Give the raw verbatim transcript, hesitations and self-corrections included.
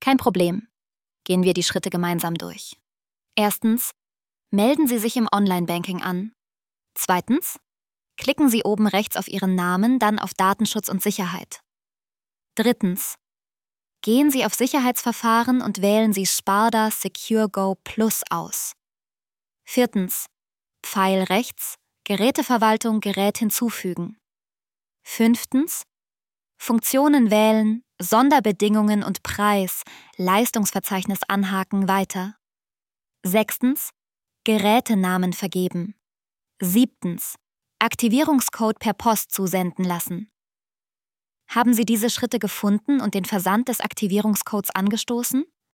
Kein Problem. Gehen wir die Schritte gemeinsam durch. Erstens, melden Sie sich im Online-Banking an. Zweitens, klicken Sie oben rechts auf Ihren Namen, dann auf Datenschutz und Sicherheit. Drittens, gehen Sie auf Sicherheitsverfahren und wählen Sie Sparda Secure Go Plus aus. Viertens, Pfeil rechts, Geräteverwaltung, Gerät hinzufügen. Fünftens, Funktionen wählen, Sonderbedingungen und Preis, Leistungsverzeichnis anhaken, weiter. Sechstens, Gerätenamen vergeben. Siebtens, Aktivierungscode per Post zusenden lassen. Haben Sie diese Schritte gefunden und den Versand des Aktivierungscodes angestoßen?